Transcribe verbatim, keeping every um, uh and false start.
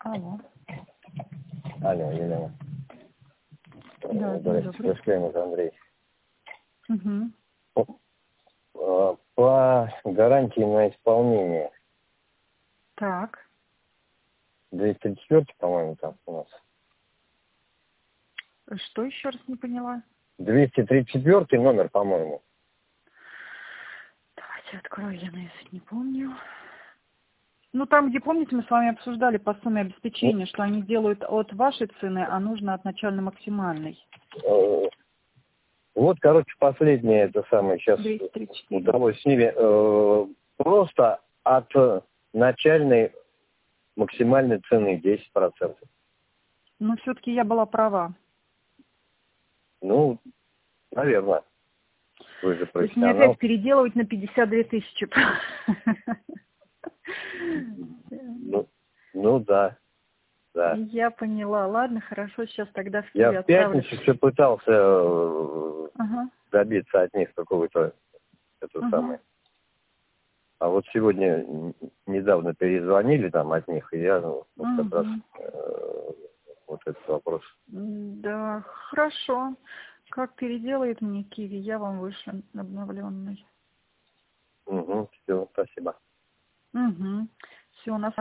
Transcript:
Алло. Алло, Елена. Да, Здравствуйте, Пешкемов Андрей. Угу. По гарантии на исполнение. Так. двести тридцать четыре, по-моему, там у нас. Что еще раз не поняла? двести тридцать четыре номер, по-моему. Давайте открою, я наизусть не помню. Ну, там, где, помните, мы с вами обсуждали по сумме обеспечения, что они делают от вашей цены, а нужно от начально-максимальной. Вот, короче, последнее, это самое, сейчас двести тридцать четыре. удалось с ними э, просто от начальной максимальной цены десять процентов. Но все-таки я была права. Ну, наверное. Вы же То есть мне профессионал. опять переделывать на пятьдесят две тысячи. Ну, ну да, да. Я поняла. Ладно, хорошо, сейчас тогда в Я Киеве в отправлю. пятницу все пытался э, Ага, добиться от них какого-то, это ага. самое. А вот сегодня н- недавно перезвонили там от них, и я ну, вот как раз Угу. э, вот этот вопрос. Да, хорошо. Как переделает мне Киви, я вам вышлю обновленный. Угу, все, спасибо. Угу. Все, у нас